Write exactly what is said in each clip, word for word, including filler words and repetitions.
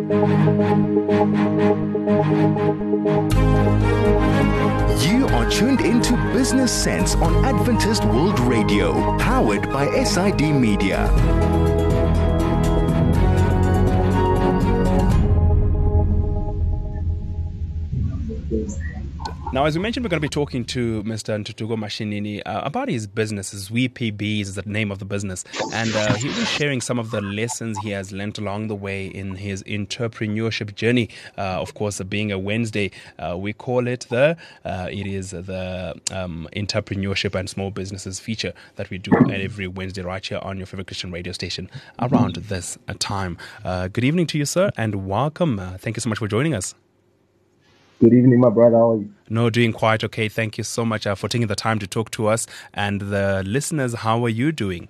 You are tuned into Business Sense on Adventist World Radio, powered by S I D Media. Now, as we mentioned, we're going to be talking to Mister Ntuthuko Mashinini uh, about his business. Zweepy is the name of the business. And uh, he'll be sharing some of the lessons he has learnt along the way in his entrepreneurship journey. Uh, of course, uh, being a Wednesday, uh, we call it the, uh, it is the um, entrepreneurship and small businesses feature that we do every Wednesday right here on your favorite Christian radio station around this uh, time. Uh, good evening to you, sir, and welcome. Uh, thank you so much for joining us. Good evening, my brother. How are you? No, doing quite okay. Thank you so much uh, for taking the time to talk to us. And the listeners, how are you doing?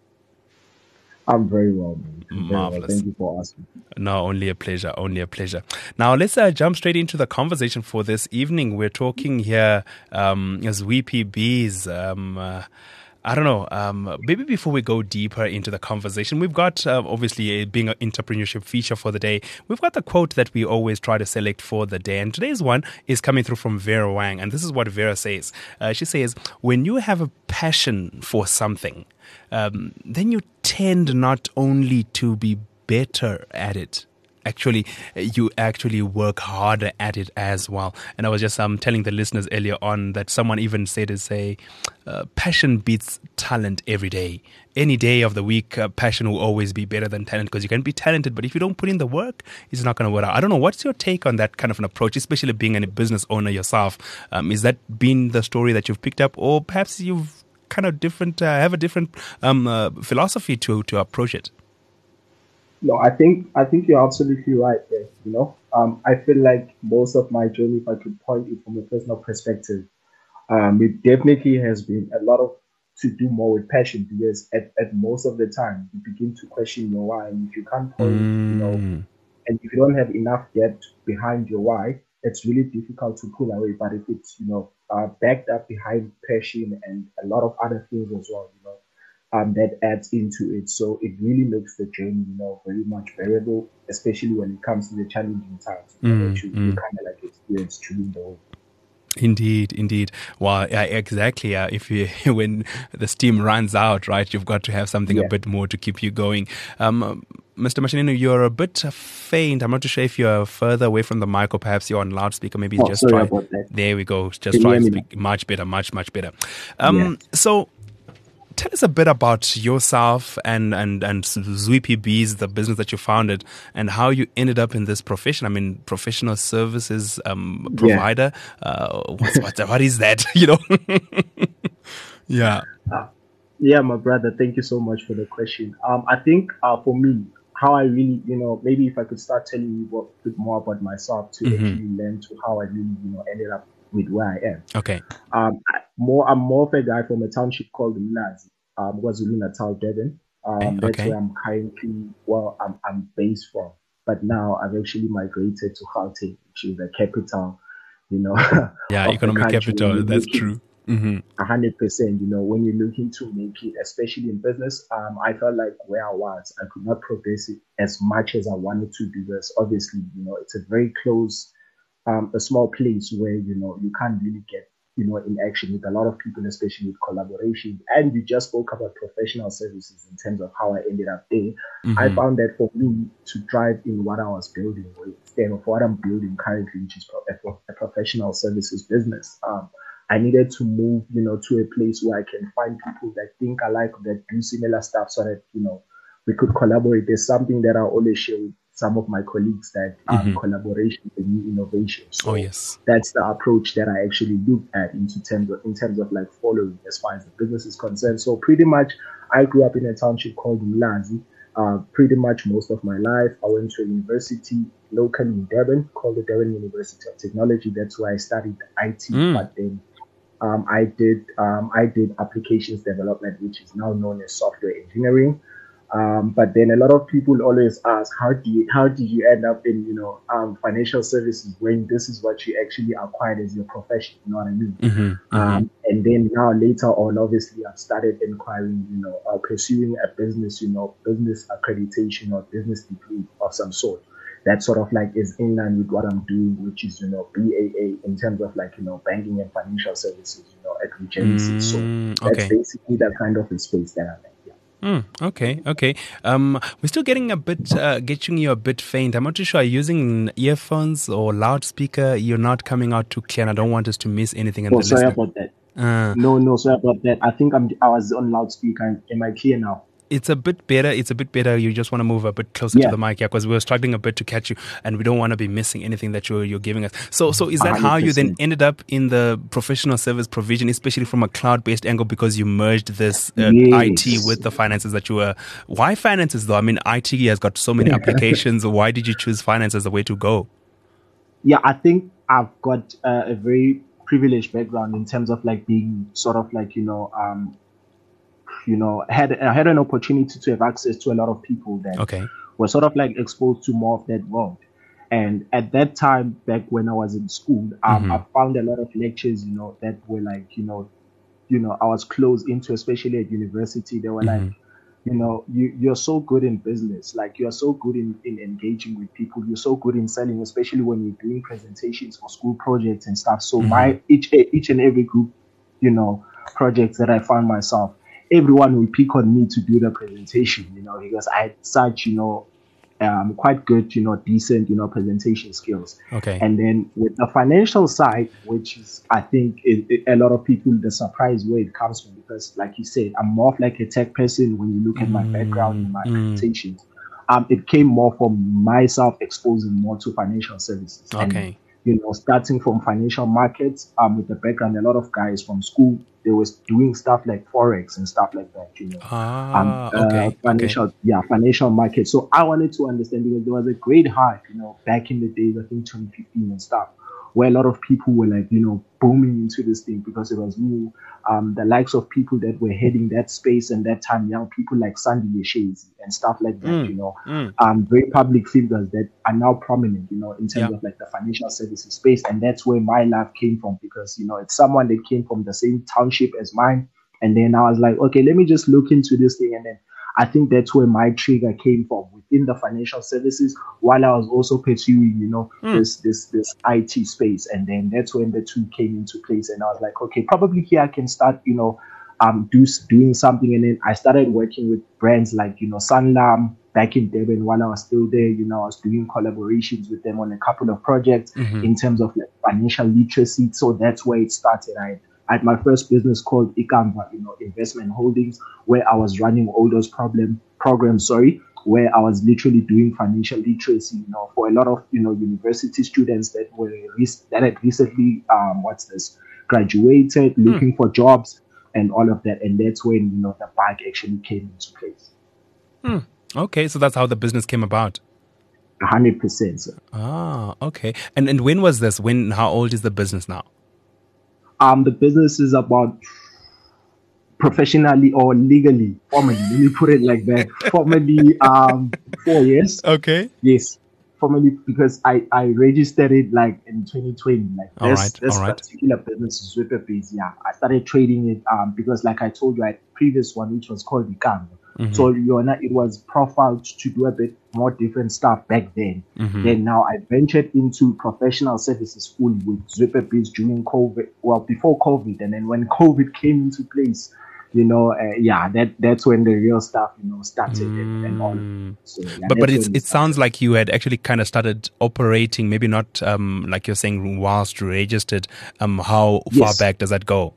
I'm very well, man. I'm very Marvelous. well. Thank you for asking. No, only a pleasure, only a pleasure. Now, let's uh, jump straight into the conversation for this evening. We're talking here um, as Weepy Bees. Um, uh, I don't know, um, maybe before we go deeper into the conversation, we've got, uh, obviously, uh, being an entrepreneurship feature for the day, we've got the quote that we always try to select for the day. And today's one is coming through from Vera Wang. And this is what Vera says. Uh, she says, when you have a passion for something, um, then you tend not only to be better at it, Actually, you actually work harder at it as well. And I was just um, telling the listeners earlier on that someone even said to say, uh, passion beats talent every day. Any day of the week, uh, passion will always be better than talent because you can be talented, but if you don't put in the work, it's not going to work out. I don't know, what's your take on that kind of an approach, especially being a business owner yourself? Um, is that been the story that you've picked up, or perhaps you've kind of different, uh, have a different um, uh, philosophy to, to approach it? No, I think I think you're absolutely right there. You know, um, I feel like most of my journey, if I could point it from a personal perspective, um, it definitely has been a lot of to do more with passion, because at, at most of the time you begin to question your why, and if you can't point, mm. you know, and if you don't have enough depth behind your why, it's really difficult to pull away. But if it's, you know, uh, backed up behind passion and a lot of other things as well, you know. Um, that adds into it. So it really makes the journey, you know, very much bearable, especially when it comes to the challenging times you know, mm, that you, mm. you kind of like experience during the whole. Indeed, indeed. Well, yeah, exactly. Uh, if you, when the steam runs out, right, you've got to have something yeah. a bit more to keep you going. Um, Mister Mashinini, you're a bit faint. I'm not too sure if you're further away from the mic or perhaps you're on loudspeaker. Maybe oh, just sorry try. About that. There we go. Just Can try to speak much better, much, much better. Um, yeah. So, tell us a bit about yourself and, and, and Zweepy Bees, the business that you founded, and how you ended up in this profession. I mean, professional services um, provider. Yeah. Uh, what's, what, what is that? You know? yeah. Uh, yeah, my brother, thank you so much for the question. Um, I think uh, for me, how I really, you know, maybe if I could start telling you a bit more about myself to mm-hmm. actually learn to how I really, you know, ended up with where I am. Okay. Um, I, more, I'm more of a guy from a township called Mlazi, um, KwaZulu-Natal, Devon. Um, okay. That's where I'm currently, well, I'm, I'm based from. But now I've actually migrated to Gauteng, which is the capital, you know. Yeah, economic capital, that's true. Mm-hmm. one hundred percent, you know, when you're looking to make it, especially in business, um, I felt like where I was, I could not progress it as much as I wanted to, because obviously, you know, it's a very close Um, a small place where, you know, you can't really get, you know, in action with a lot of people, especially with collaboration. And we just spoke about professional services in terms of how I ended up there. Mm-hmm. I found that for me to drive in what I was building, or instead of what I'm building currently, which is a, a professional services business, um, I needed to move, you know, to a place where I can find people that think alike, that do similar stuff, so that, you know, we could collaborate. There's something that I always share with some of my colleagues, that um, mm-hmm. collaboration and new innovation. So oh, yes. That's the approach that I actually look at into terms of, in terms of like following as far as the business is concerned. So pretty much I grew up in a township called Mlazi. Uh, pretty much most of my life. I went to a university locally in Durban called the Durban University of Technology. That's where I studied I T. Mm. But then um, I did um, I did applications development, which is now known as software engineering. Um, but then a lot of people always ask, how do you, how did you end up in, you know, um, financial services when this is what you actually acquired as your profession? You know what I mean? Mm-hmm, mm-hmm. Um, and then now later on, obviously, I've started inquiring, you know, uh, pursuing a business, you know, business accreditation or business degree of some sort. that sort of like is in line with what I'm doing, which is, you know, B A A in terms of like, you know, banking and financial services, you know, at Regency. So Mm, that's okay. basically the kind of a space that I'm in. Yeah. Mm, okay, okay. Um, we're still getting a bit, uh, getting you a bit faint. I'm not too sure. Are you using earphones or loudspeaker? You're not coming out too clear, and I don't want us to miss anything in Oh, the sorry listener. about that. Uh, No, no, sorry about that. I think I'm, I was on loudspeaker. Am I clear now? It's a bit better. It's a bit better. You just want to move a bit closer Yeah. to the mic, yeah, because we were struggling a bit to catch you, and we don't want to be missing anything that you're you're giving us. So, so is that one hundred percent. how you then ended up in the professional service provision, especially from a cloud-based angle, because you merged this uh, Yes. I T with the finances that you were? Why finances though? I mean, I T has got so many applications. Why did you choose finance as the way to go? Yeah, I think I've got uh, a very privileged background in terms of like being sort of like, you know, um, you know, had I had an opportunity to have access to a lot of people that Okay. were sort of like exposed to more of that world. And at that time, back when I was in school, um, Mhm. I found a lot of lectures, you know, that were like, you know, you know, I was close into, especially at university. They were like, Mhm. you know, you, you're so good in business. Like, you're so good in, in engaging with people. You're so good in selling, especially when you're doing presentations for school projects and stuff. So my each each and every group, you know, projects that I found myself, everyone will pick on me to do the presentation, you know, because I had such, you know, um, quite good, you know, decent, you know, presentation skills. Okay. And then with the financial side, which is, I think, it, it, a lot of people, the surprise where it comes from, because like you said, I'm more of like a tech person when you look at my background and my Mm. presentations. Um, it came more from myself exposing more to financial services. And, Okay. you know, starting from financial markets, um, with the background, a lot of guys from school, they was doing stuff like Forex and stuff like that, you know. Um, Ah. uh, Okay. financial, Okay. yeah, financial market. So I wanted to understand, because there was a great hype, you know, back in the days, I think twenty fifteen and stuff, where a lot of people were like, you know, booming into this thing because it was new. Um, the likes of people that were heading that space and that time, young people like Sandy Leshezi and stuff like that, Mm. you know, Mm. um, very public figures that are now prominent, you know, in terms Yeah. of like the financial services space. And that's where my love came from, because, you know, it's someone that came from the same township as mine. And then I was like, okay, let me just look into this thing. And then I think that's where my trigger came from, within the financial services, while I was also pursuing, you know, Mm. this this this I T space. And then that's when the two came into place. And I was like, okay, probably here I can start, you know, um, do doing something. And then I started working with brands like, you know, Sanlam back in Durban while I was still there. You know, I was doing collaborations with them on a couple of projects Mhm. in terms of like financial literacy. So that's where it started. I I had my first business called Ikamba, you know, Investment Holdings, where I was running all those problem programs, sorry, where I was literally doing financial literacy, you know, for a lot of, you know, university students that were rec- that had recently, um, what's this, graduated, looking for jobs and all of that. And that's when, you know, the bike actually came into place. Mm. Okay, so that's how the business came about. one hundred percent, sir. Ah, okay. And and when was this? When? How old is the business now? Um, the business is about professionally or legally, formally, let me put it like that, formally, um, four years. Okay. Yes, formally, because I, I registered it like in twenty twenty. Like All this, right, this all right. particular business is super busy. Yeah, I started trading it um because, like I told you, I had a previous one which was called Ikamba. Mhm. So you're not, it was profiled to do a bit more different stuff back then. Mhm. Then now I ventured into professional services fully with Zuperbiz during COVID, well, before COVID. And then when COVID came into place, you know, uh, yeah, that that's when the real stuff, you know, started and, and all. Mm. So, yeah, But but that's it's when it sounds started. like you had actually kind of started operating, maybe not um like you're saying whilst registered. Um, how far Yes. back does that go?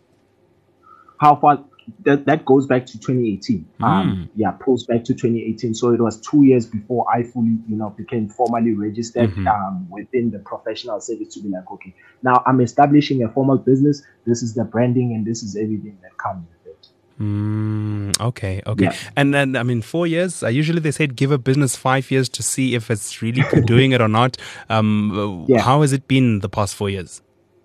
How far? That, that goes back to twenty eighteen. Mm. Um, yeah, post back to twenty eighteen. So it was two years before I fully, you know, became formally registered Mhm. um, within the professional service to be like, okay, now I'm establishing a formal business. This is the branding and this is everything that comes with it. Mm, okay, okay. Yeah. And then, I mean, four years, uh, usually they said give a business five years to see if it's really doing it or not. Um, Yeah. How has it been the past four years?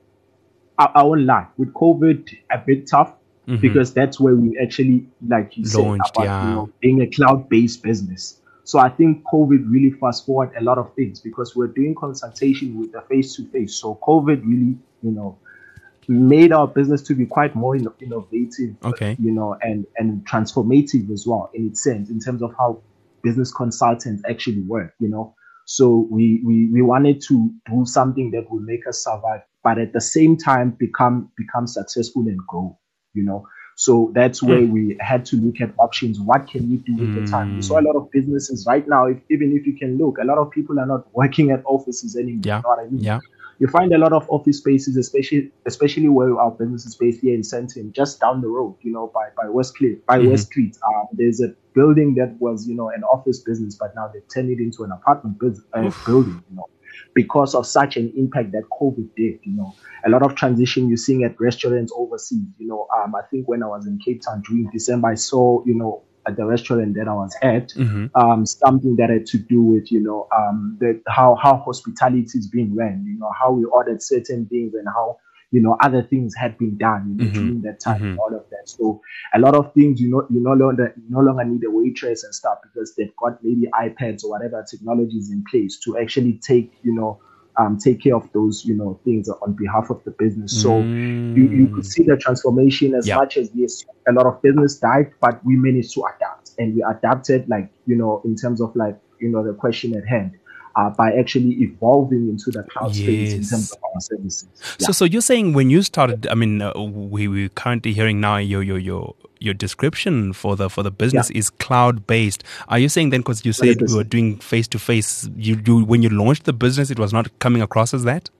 I, I won't lie. With COVID, a bit tough Mhm. because that's where we actually, like you Launched, said, about yeah. you know being a cloud-based business. So I think COVID really fast forward a lot of things because we're doing consultation with the face-to-face. So COVID really, you know, made our business to be quite more inno- innovative, Okay. you know, and and transformative as well in its sense, in terms of how business consultants actually work, you know. So we, we, we wanted to do something that will make us survive, but at the same time become become successful and grow, you know. So that's where mm. we had to look at options. What can we do with mm. the time? We saw a lot of businesses right now, if, even if you can look, a lot of people are not working at offices anymore. Yeah. You know what I mean? Yeah. You find a lot of office spaces, especially especially where our business is based here in Sandton, just down the road, you know, by, by West Cliff, by mm-hmm. West Street. Um, there's a building that was, you know, an office business, but now they've turned it into an apartment business, uh, building, you know, because of such an impact that COVID did, you know. A lot of transition you're seeing at restaurants overseas, you know. Um, I think when I was in Cape Town during December, I saw, you know, at the restaurant that I was at, mm-hmm. um, something that had to do with, you know, um, the, how, how hospitality is being ran, you know, how we ordered certain things and how, you know, other things had been done, you know, mm-hmm. during that time, mm-hmm. all of that. So a lot of things, you know, you no longer, you no longer need a waitress and stuff because they've got maybe iPads or whatever technologies in place to actually take, you know, Um, take care of those, you know, things on behalf of the business. So mm. you, you could see the transformation as yep. much as yes, a lot of business died, but we managed to adapt and we adapted, like, you know, in terms of like, you know, the question at hand. Uh, by actually evolving into the cloud yes. space in terms of our services. Yeah. So, so you're saying when you started, I mean, uh, we we're currently hearing now your your your your description for the for the business yeah. is cloud based. Are you saying then, because you said we were doing face to face, you you when you launched the business, it was not coming across as that?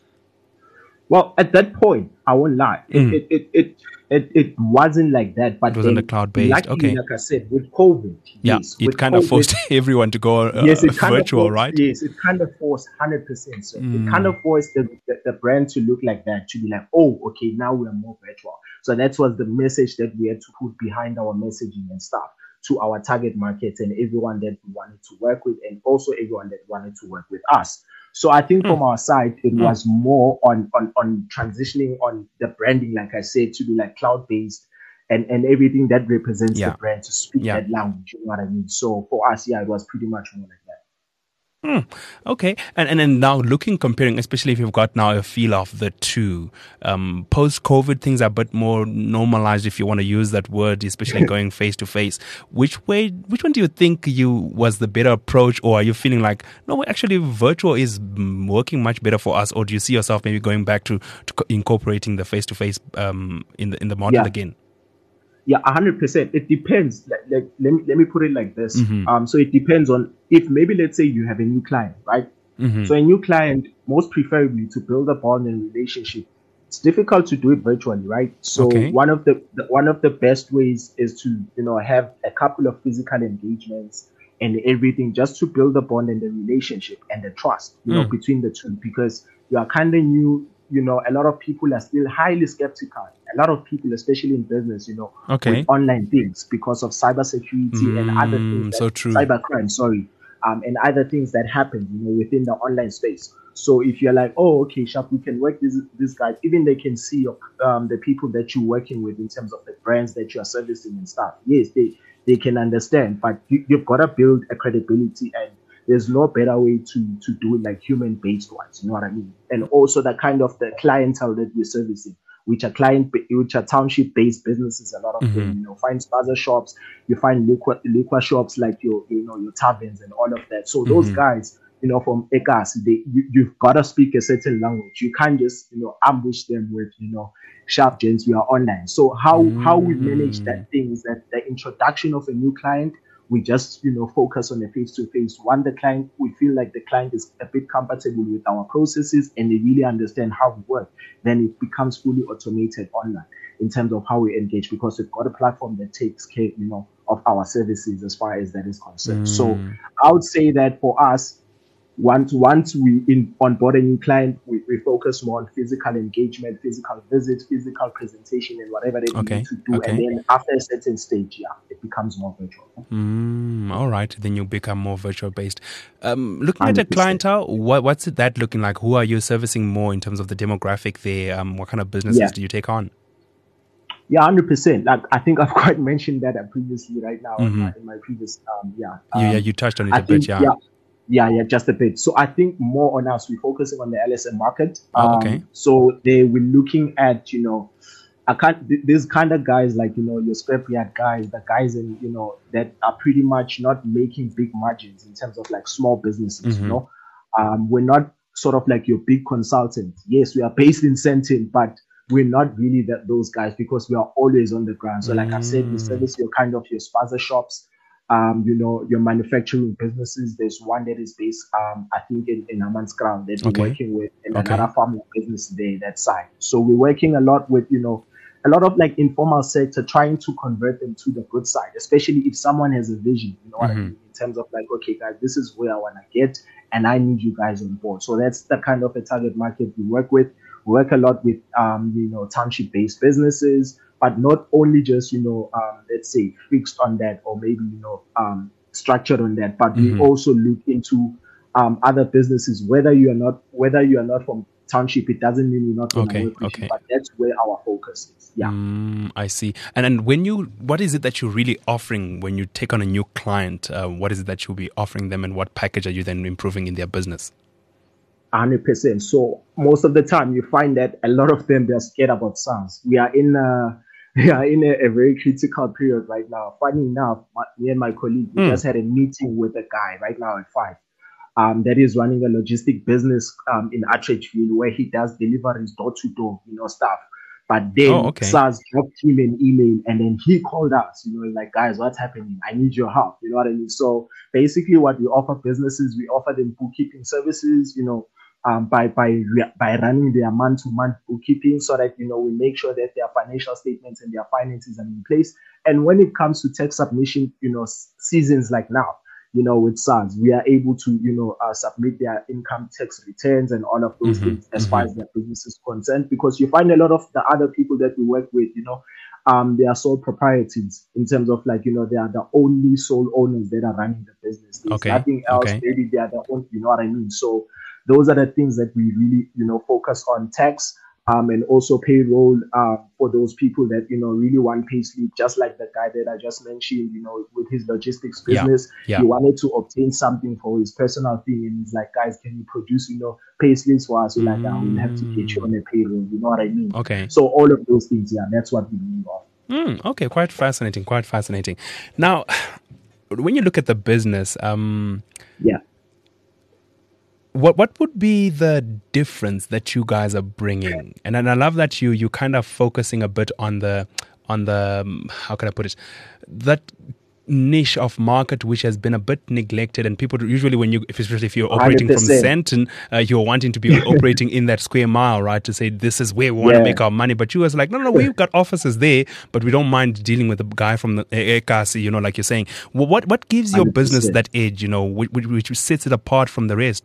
Well, at that point, I won't lie, it mm. it, it it it it wasn't like that. But it wasn't a cloud based. Okay, like I said, with COVID, yeah, yes, it kind COVID, of forced everyone to go uh, yes, it kind virtual, of forced, right? Yes, it kind of forced one hundred percent. So mm. it kind of forced the, the the brand to look like that, to be like, oh, okay, now we are more virtual. So that was the message that we had to put behind our messaging and stuff to our target market and everyone that we wanted to work with, and also everyone that wanted to work with us. So I think mm. from our side, it mm. was more on, on, on transitioning on the branding, like I said, to be like cloud-based and, and everything that represents yeah. the brand to speak yeah. that language, you know what I mean? So for us, yeah, it was pretty much more like that. Hmm. Okay, and and then now looking, comparing, especially if you've got now a feel of the two, um, post-COVID things are a bit more normalized, if you want to use that word, especially going face to face. Which way, which one do you think you was the better approach, or are you feeling like no, actually virtual is working much better for us, or do you see yourself maybe going back to, to incorporating the face to face um in the in the model yeah. again? Yeah, one hundred percent. It depends. Like, like, let me let me put it like this. Mm-hmm. Um, so it depends on if maybe let's say you have a new client, right? Mm-hmm. So a new client, most preferably to build a bond and relationship, it's difficult to do it virtually, right? So okay. one of the, the one of the best ways is to you know have a couple of physical engagements and everything just to build the bond and the relationship and the trust, you mm. know, between the two, because you are kind of new. You know, a lot of people are still highly skeptical. A lot of people, especially in business, you know, okay. with online things because of cybersecurity mm, and other things. That, so true. Cybercrime, sorry, um, and other things that happen, you know, within the online space. So if you're like, oh, okay, Sharp, we can work this this guy, even they can see um, the people that you're working with in terms of the brands that you are servicing and stuff. Yes, they they can understand, but you, you've got to build a credibility, and there's no better way to to do it like human-based ones, you know what I mean? And also the kind of the clientele that we're servicing, which are client, which are township-based businesses, a lot of mm-hmm. them, you know, find spaza shops, you find liquor, liquor shops like your, you know, your taverns and all of that. So those mm-hmm. guys, you know, from Ekas, they, you, you've got to speak a certain language. You can't just, you know, ambush them with, you know, Sharp gents, we are online. So how, mm-hmm. how we manage that thing is that the introduction of a new client, we just, you know, focus on the face-to-face. One, the client, we feel like the client is a bit comfortable with our processes and they really understand how we work. Then it becomes fully automated online in terms of how we engage, because we've got a platform that takes care, you know, of our services as far as that is concerned. Mm. So I would say that for us, once once we in onboard a new client, we, we focus more on physical engagement, physical visit, physical presentation, and whatever they okay. need to do. Okay. And then after a certain stage, yeah, it becomes more virtual. Mm, all right, then you become more virtual based. Um, looking at the clientele, what, what's it that looking like? Who are you servicing more in terms of the demographic there? Um, what kind of businesses yeah. do you take on? Yeah, one hundred percent. Like, I think I've quite mentioned that previously right now mm-hmm. in, my, in my previous, um, yeah. Um, yeah, yeah, you touched on it I a bit, think, yeah. yeah. Yeah, yeah, just a bit. So I think more on us, we're focusing on the L S M market. Um, oh, okay. So they were looking at, you know, I can't. th- These kind of guys, like you know, your scrapyard guys, the guys in you know that are pretty much not making big margins in terms of like small businesses. You Mm-hmm. know, um, we're not sort of like your big consultant. Yes, we are based in Sentin, but we're not really that those guys because we are always on the ground. So, like I said, we Mm. service your kind of your spaza shops. Um, you know, your manufacturing businesses. There's one that is based, um, I think, in, in Amanskraal that we're Okay. working with, and Okay. another farming business there that side. So we're working a lot with, you know, a lot of like informal sector, trying to convert them to the good side, especially if someone has a vision, you know what I Mhm. mean, in terms of like, okay, guys, this is where I want to get, and I need you guys on board. So that's the kind of a target market we work with. We work a lot with, um, you know, township-based businesses, but not only just, you know, um, let's say fixed on that or maybe, you know, um, structured on that, but we Mhm. also look into um, other businesses. Whether you are not, whether you are not from township, it doesn't mean we're not going to Okay, work with okay. you, but that's where our focus is. Yeah. Mm, I see. And and when you, what is it that you're really offering when you take on a new client? Uh, what is it that you'll be offering them, and what package are you then improving in their business? one hundred percent. So most of the time, you find that a lot of them they're scared about SARS. We are in a we are in a, a very critical period right now. Funny enough, my, me and my colleague we Mm. just had a meeting with a guy right now at five. Um, that is running a logistic business um, in Atteridgeville where he does deliveries door to door, you know, stuff. But then Oh, okay. SARS dropped him an email and then he called us, you know, like, guys, what's happening? I need your help. You know what I mean? So basically what we offer businesses, we offer them bookkeeping services, you know, um, by, by, re- by running their month to month bookkeeping so that, you know, we make sure that their financial statements and their finances are in place. And when it comes to tax submission, you know, s- seasons like now, you know, with SARS, we are able to, you know, uh, submit their income tax returns and all of those Mhm, things as far mhm. as their business is concerned. Because you find a lot of the other people that we work with, you know, um, they are sole proprietors in terms of like, you know, they are the only sole owners that are running the business. There's Okay, nothing else. okay. Maybe they are the only, you know what I mean? So those are the things that we really, you know, focus on tax. Um, and also payroll uh, for those people that, you know, really want pay slip, just like the guy that I just mentioned, you know, with his logistics Yeah, business. yeah. He wanted to obtain something for his personal thing. And he's like, guys, can you produce, you know, pay slips for us? We're like, ah, we'll have to get you on Mm. a payroll. You know what I mean? Okay. So all of those things, yeah, that's what we really offer. Mm, okay, quite fascinating, quite fascinating. Now, when you look at the business, um, Yeah. what what would be the difference that you guys are bringing? And and I love that you you kind of focusing a bit on the on the um, how can I put it, that niche of market which has been a bit neglected, and people usually when you, if, especially if you're operating from one hundred percent. Sentin, uh, you're wanting to be operating in that square mile, right? To say this is where we want to Yeah. make our money, but you was like, no, no, no, we've got offices there, but we don't mind dealing with the guy from the Ekasi, you know, like you're saying. Well, what what gives your one hundred business percent. that edge, you know, which, which which sets it apart from the rest?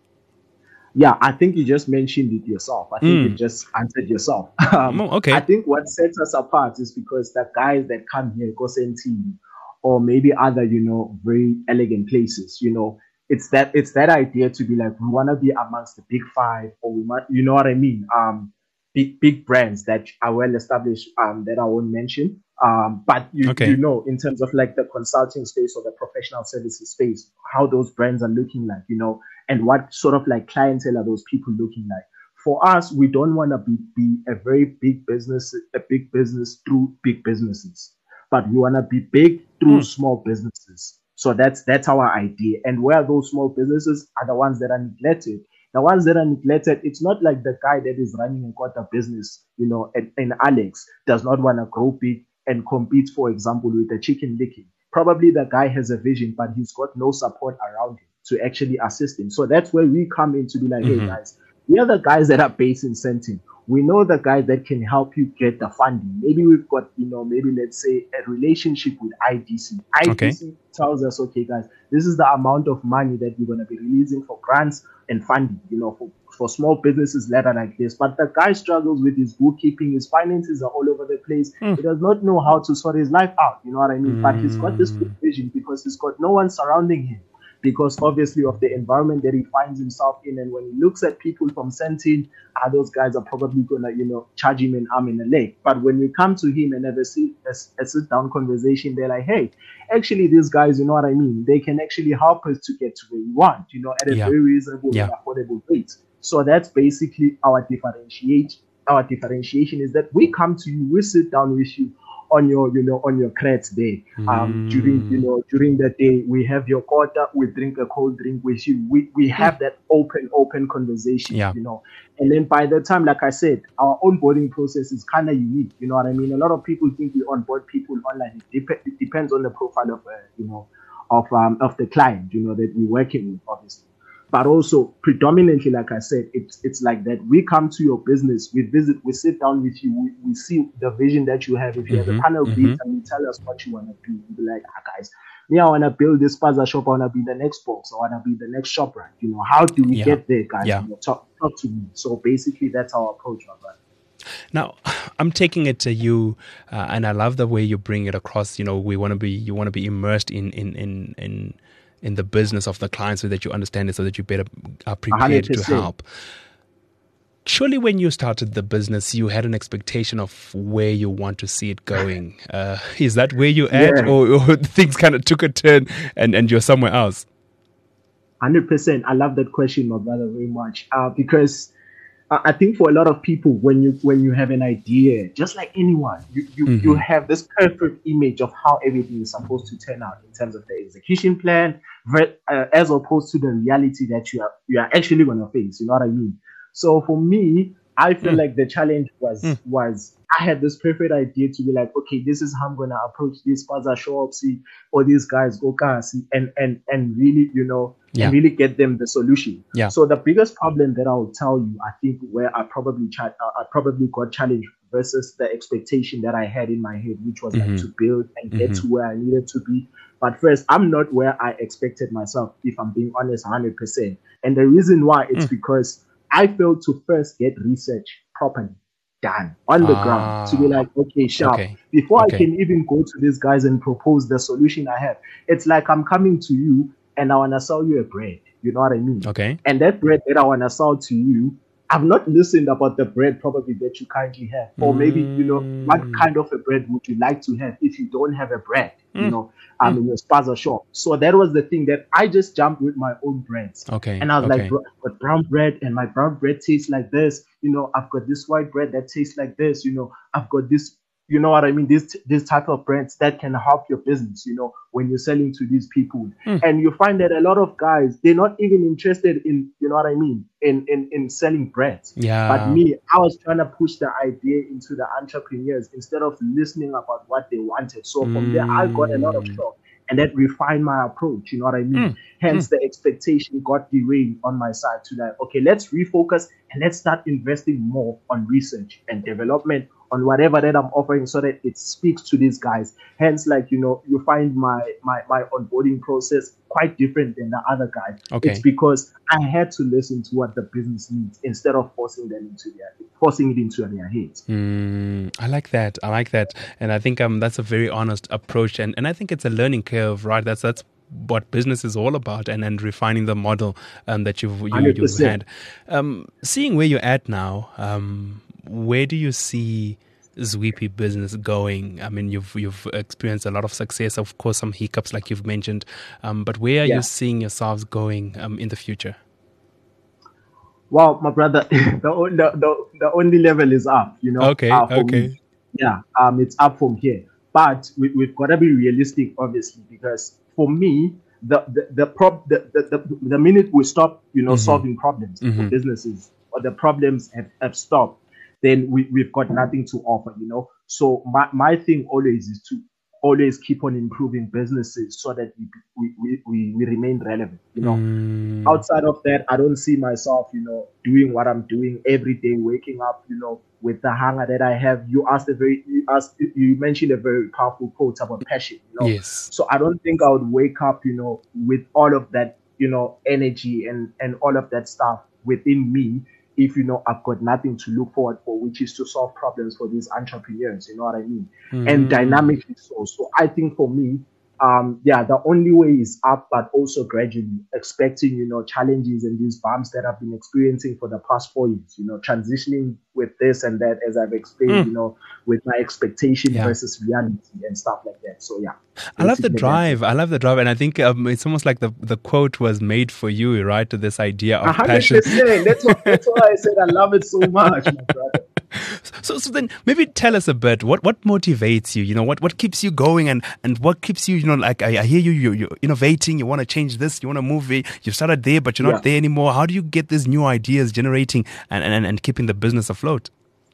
Yeah, I think you just mentioned it yourself. I think you Mm. just answered yourself. Um, Oh, okay. I think what sets us apart is because the guys that come here, go Sentini, or maybe other, you know, very elegant places, you know, it's that it's that idea to be like we want to be amongst the big five, or we might, you know what I mean? Um, big big brands that are well established, um, that I won't mention. Um, but you Okay. you know, in terms of like the consulting space or the professional services space, how those brands are looking like, you know, and what sort of like clientele are those people looking like. For us, we don't want to be, be a very big business, a big business through big businesses, but we want to be big through Mm. small businesses. So that's that's our idea. And where those small businesses are the ones that are neglected. The ones that are neglected, it's not like the guy that is running a quarter business, you know, and, and Alex does not want to grow big and compete, for example, with the chicken licking. Probably the guy has a vision, but he's got no support around him to actually assist him. So that's where we come in to be like, hey Mhm. guys, we are the guys that are based in Sentin. We know the guys that can help you get the funding. Maybe we've got, you know, maybe let's say a relationship with I D C. Okay. I D C tells us, okay, guys, this is the amount of money that we're going to be releasing for grants and funding, you know, for, for small businesses later like this. But the guy struggles with his bookkeeping, his finances are all over the place. Mm. He does not know how to sort his life out, you know what I mean? But he's got this big Mm. vision because he's got no one surrounding him, because obviously of the environment that he finds himself in. And when he looks at people from Sentin, ah, those guys are probably gonna, you know, charge him an arm and a leg. But when we come to him and have a sit, a, a sit down conversation, they're like, hey, actually these guys, you know what I mean? They can actually help us to get to where we want, you know, at a Yeah. very reasonable Yeah. and affordable rate. So that's basically our differentiate our differentiation is that we come to you, we sit down with you on your, you know, on your crates day. Um, mm. during, you know, during the day, we have your quota, we drink a cold drink with you. We we have that open, open conversation, yeah. you know. And then by the time, like I said, our onboarding process is kind of unique. You know what I mean? A lot of people think we onboard people online. It, dep- it depends on the profile of, uh, you know, of um of the client, you know, that we're working with, obviously. But also predominantly, like I said, it's it's like that. We come to your business, we visit, we sit down with you, we, we see the vision that you have. If you mm-hmm, have a panel mm-hmm. beat and you tell us what you want to do, you be like, ah, guys, me, I want to build this spaza shop, I want to be the next box, I want to be the next shop, right? You know, how do we yeah. get there, guys? Yeah. You know, talk, talk to me. So basically, that's our approach, my brother. Now, I'm taking it to you, uh, and I love the way you bring it across. You know, we want to be, you want to be immersed in in in in. in the business of the client so that you understand it, so that you better are prepared one hundred percent to help. Surely when you started the business, you had an expectation of where you want to see it going. Uh, is that where you're at, yeah. or, or things kind of took a turn and, and you're somewhere else? one hundred percent. I love that question, my brother, very much. Uh, because I think for a lot of people, when you when you have an idea, just like anyone, you you, mm-hmm. you have this perfect image of how everything is supposed to turn out in terms of the execution plan, uh, as opposed to the reality that you are you are actually going to face. You know what I mean? So for me, I feel mm. like the challenge was mm. was I had this perfect idea to be like, okay, this is how I'm going to approach this Spaza shop, see, or these guys go see, and and and really, you know. Yeah. And really get them the solution. Yeah. So the biggest problem that I'll tell you, I think, where I probably ch- I probably got challenged versus the expectation that I had in my head, which was mm-hmm. like to build and mm-hmm. get to where I needed to be. But first, I'm not where I expected myself, if I'm being honest, one hundred percent. And the reason why it's mm. because I failed to first get research properly done on the ah. ground to be like, okay, sharp. Okay. Before okay. I can even go to these guys and propose the solution I have, it's like I'm coming to you and I want to sell you a bread. You know what I mean? Okay. And that bread that I want to sell to you, I've not listened about the bread probably that you currently have. Or maybe, you know, what kind of a bread would you like to have if you don't have a bread, mm. you know, um, mm. in your spaza shop. So that was the thing that I just jumped with my own breads. Okay. And I was okay. like, bro, I've got brown bread and my brown bread tastes like this. You know, I've got this white bread that tastes like this. You know, I've got this. You know what I mean? This this type of brands that can help your business, you know, when you're selling to these people. Mm. And you find that a lot of guys, they're not even interested in, you know what I mean, in in, in selling brands. Yeah. But me, I was trying to push the idea into the entrepreneurs instead of listening about what they wanted. So from mm. there, I got a lot of shock. And that refined my approach, you know what I mean? Mm. Hence, mm. the expectation got derailed on my side to like, okay, let's refocus and let's start investing more on research and development on whatever that I'm offering so that it speaks to these guys. Hence, like, you know, you find my my, my onboarding process quite different than the other guys. Okay. It's because I had to listen to what the business needs instead of forcing them into their forcing it into their heads. Mm, I like that. I like that. And I think um that's a very honest approach. And, and I think it's a learning curve, right? That's that's what business is all about, and, and refining the model um, that you've, you, you've had. Um, seeing where you're at now, um, where do you see Zwipe business going? I mean, you've you've experienced a lot of success, of course, some hiccups like you've mentioned, um, but where are yeah. you seeing yourselves going um, in the future? Well, my brother, the, the the the only level is up, you know. Okay, uh, okay. Me. Yeah, um, it's up from here, but we, we've got to be realistic, obviously, because for me, the the the, prob- the, the, the, the minute we stop, you know, mm-hmm. solving problems mm-hmm. for businesses, or the problems have, have stopped, then we, we've got nothing to offer, you know. So my, my thing always is to always keep on improving businesses so that we we, we, we remain relevant, you know. Mm. Outside of that, I don't see myself, you know, doing what I'm doing every day, waking up, you know, with the hunger that I have. You asked a very, you asked, you mentioned a very powerful quote about passion, you know. Yes. So I don't think I would wake up, you know, with all of that, you know, energy and, and all of that stuff within me if, you know, I've got nothing to look forward for, which is to solve problems for these entrepreneurs, you know what I mean? Mm. And dynamically so. So I think for me, um, yeah, the only way is up, but also gradually expecting, you know, challenges and these bumps that I've been experiencing for the past four years, you know, transitioning with this and that, as I've explained, mm. you know, with my expectation yeah. versus reality and stuff like that. So, yeah. I love the drive. I love the drive. And I think um, it's almost like the, the quote was made for you, right? To this idea of one hundred percent. passion. That's, what, that's why I said I love it so much, my brother. So, so then maybe tell us a bit, what, what motivates you, you know, what, what keeps you going and, and what keeps you, you know, like I, I hear you, you, you're innovating, you want to change this, you want to move it, you started there, but you're not yeah. there anymore. How do you get these new ideas generating and, and, and keeping the business afloat?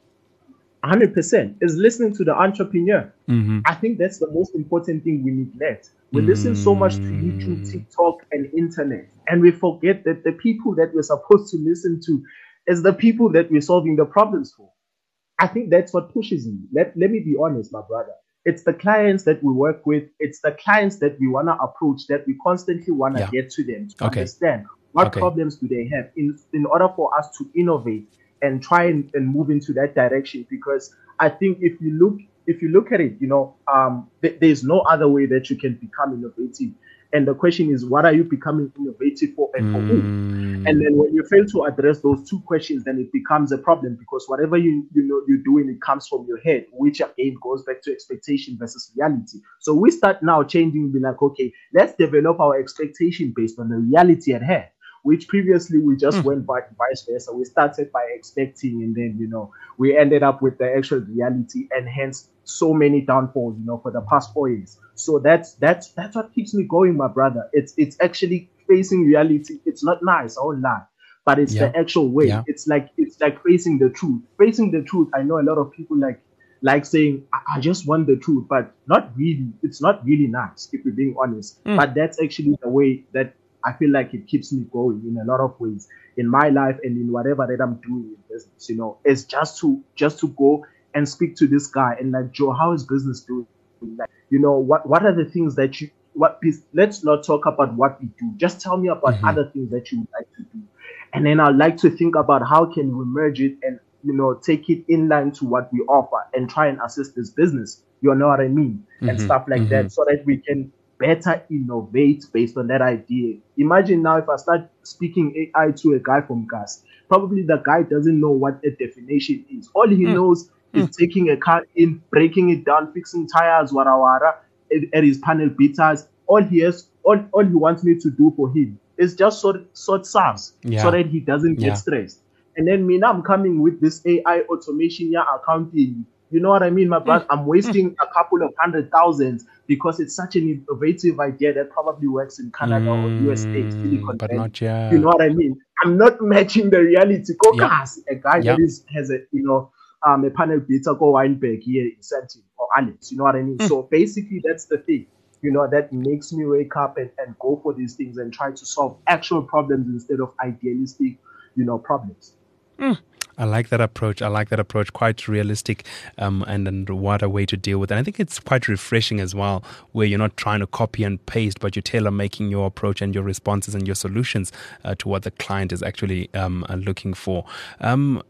one hundred percent is listening to the entrepreneur. Mm-hmm. I think that's the most important thing we neglect. We mm-hmm. listen so much to YouTube, TikTok, and internet, and we forget that the people that we're supposed to listen to is the people that we're solving the problems for. I think that's what pushes me. Let, let me be honest, my brother. It's the clients that we work with. It's the clients that we want to approach, that we constantly want to yeah. get to them to okay. understand what okay. problems do they have in, in order for us to innovate and try and, and move into that direction. Because I think if you look if you look at it, you know, um, th- there's no other way that you can become innovative. And the question is, what are you becoming innovative for and for mm. who? And then when you fail to address those two questions, then it becomes a problem, because whatever you you know you're doing, it comes from your head, which again goes back to expectation versus reality. So we start now changing, be like, okay, let's develop our expectation based on the reality at hand, which previously we just mm. went by vice versa. We started by expecting, and then, you know, we ended up with the actual reality, and hence so many downfalls, you know, for the past four years. So that's that's that's what keeps me going, my brother. It's it's actually facing reality. It's not nice, I won't lie, but it's yeah. the actual way. Yeah. It's like it's like facing the truth. Facing the truth. I know a lot of people like like saying, I, I just want the truth, but not really. It's not really nice, if we're being honest. Mm. But that's actually the way that I feel like it keeps me going in a lot of ways in my life and in whatever that I'm doing in business. You know, it's just to just to go and speak to this guy and like, Joe, how is business doing? Like, you know, what what are the things that you what? Please, let's not talk about what we do. Just tell me about mm-hmm. other things that you would like to do, and then I'd like to think about how can we merge it and, you know, take it in line to what we offer and try and assist this business. You know what I mean? Mm-hmm. And stuff like mm-hmm. that, so that we can better innovate based on that idea. Imagine now if I start speaking A I to a guy from Gas, probably the guy doesn't know what a definition is. All he mm. knows is mm. taking a car in, breaking it down, fixing tires, wara wara, at, at his panel beaters. All he has, all, all he wants me to do for him is just sort sort SARS yeah. so that he doesn't get yeah. stressed. And then me now I'm coming with this A I automation, yeah, accounting. You know what I mean, my brother? I'm wasting a couple of hundred thousands because it's such an innovative idea that probably works in Canada mm, or U S A, Silicon but not yet. You know what I mean? I'm not matching the reality. Go yep. cast a guy yep. that is has a you know um a panel beater, go Weinberg here in Santin or Alex. You know what I mean? Mm. So basically, that's the thing. You know, that makes me wake up and, and go for these things and try to solve actual problems instead of idealistic, you know, problems. Mm. I like that approach. I like that approach. Quite realistic, um, and, and what a way to deal with it. And I think it's quite refreshing as well, where you're not trying to copy and paste, but you're tailor making your approach and your responses and your solutions uh, to what the client is actually um, looking for. Um,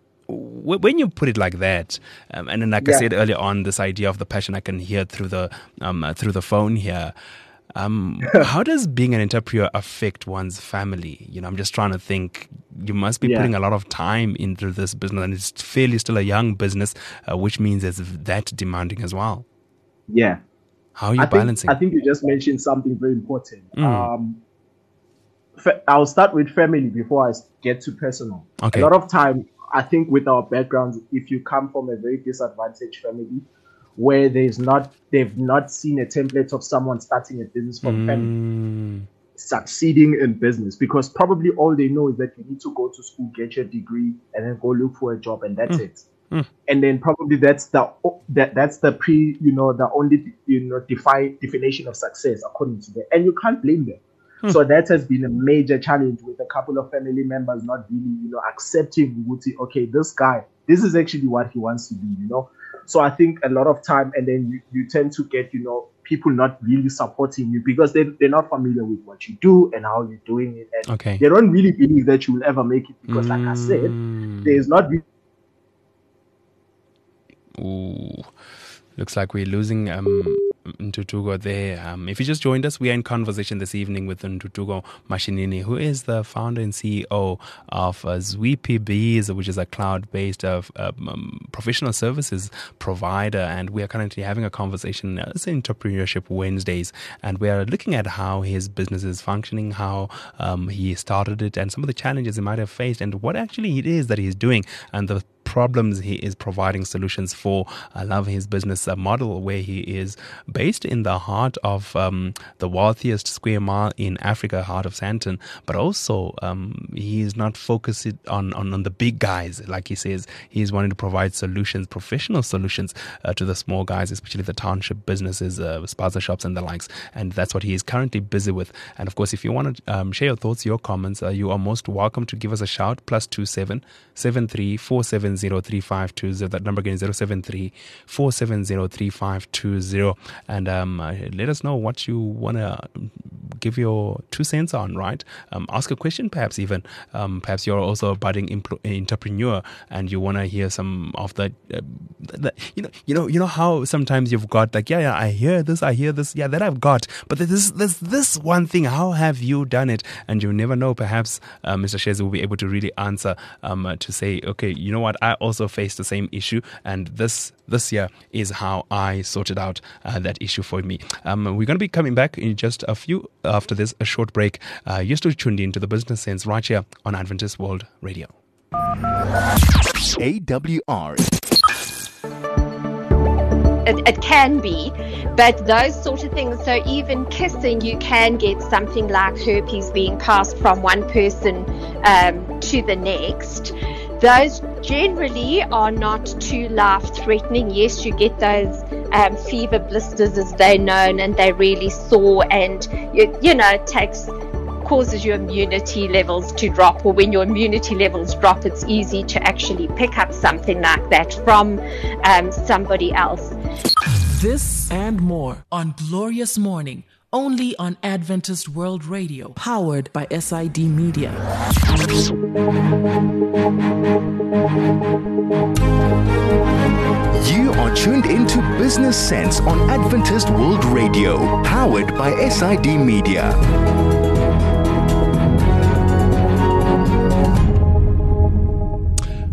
when you put it like that, um, and then like yeah. I said earlier on, this idea of the passion I can hear through the um, uh, through the phone here. Um, how does being an entrepreneur affect one's family? You know, I'm just trying to think. You must be yeah. putting a lot of time into this business, and it's fairly still a young business, uh, which means it's that demanding as well. Yeah. How are you I balancing? Think, I think you just mentioned something very important. Mm. Um, fa- I'll start with family before I get to personal. Okay. A lot of time, I think with our backgrounds, if you come from a very disadvantaged family, where there's not, they've not seen a template of someone starting a business from mm. family, succeeding in business, because probably all they know is that you need to go to school, get your degree, and then go look for a job, and that's mm. it. Mm. And then probably that's the that that's the pre, you know, the only you know defi- definition of success according to them, and you can't blame them. Mm. So that has been a major challenge with a couple of family members not really, you know, accepting, okay, this guy, this is actually what he wants to do, you know. So I think a lot of time, and then you, you tend to get, you know, people not really supporting you because they, they're not familiar with what you do and how you're doing it. And okay. they don't really believe that you will ever make it because, mm. like I said, there's not really... Ooh. Looks like we're losing um, Ntutugo there. Um, if you just joined us, we are in conversation this evening with Ntutugo Mashinini, who is the founder and C E O of uh, Zweepybees, which is a cloud-based uh, um, professional services provider. And we are currently having a conversation. Uh, it's Entrepreneurship Wednesdays, and we are looking at how his business is functioning, how um, he started it, and some of the challenges he might have faced, and what actually it is that he's doing, and the problems, he is providing solutions for. I love his business uh, model where he is based in the heart of um, the wealthiest square mile in Africa, heart of Sandton, but also um, he is not focused on, on, on the big guys. Like he says, he is wanting to provide solutions, professional solutions uh, to the small guys, especially the township businesses, uh, spaza shops and the likes. And that's what he is currently busy with. And of course, if you want to um, share your thoughts, your comments, uh, you are most welcome to give us a shout. Plus two seven seven three four seven zero three five two zero. That number again is zero seven three four seven zero three five two zero. And um, uh, let us know what you want to give your two cents on. Right? Um, ask a question, perhaps even. Um, perhaps you're also a budding impl- entrepreneur and you want to hear some of the, uh, the, you know, you know, you know how sometimes you've got like, yeah, yeah, I hear this, I hear this, yeah, that I've got, but there's there's this one thing. How have you done it? And you never know. Perhaps uh, Mister Shezi will be able to really answer um, uh, to say, okay, you know what? I also faced the same issue, and this this year is how I sorted out uh, that issue for me. Um, we're going to be coming back in just a few after this, a short break. Uh, you're still tuned in to the Business Sense right here on Adventist World Radio. A W R. It, it can be, but those sort of things, so even kissing, you can get something like herpes being passed from one person um, to the next. Those generally are not too life-threatening. Yes, you get those um, fever blisters, as they're known, and they're really sore, and you, you know, it takes causes your immunity levels to drop, or when your immunity levels drop, it's easy to actually pick up something like that from um, somebody else. This and more on Glorious Morning, only on Adventist World Radio, powered by S I D Media. You are tuned into Business Sense on Adventist World Radio, powered by S I D Media.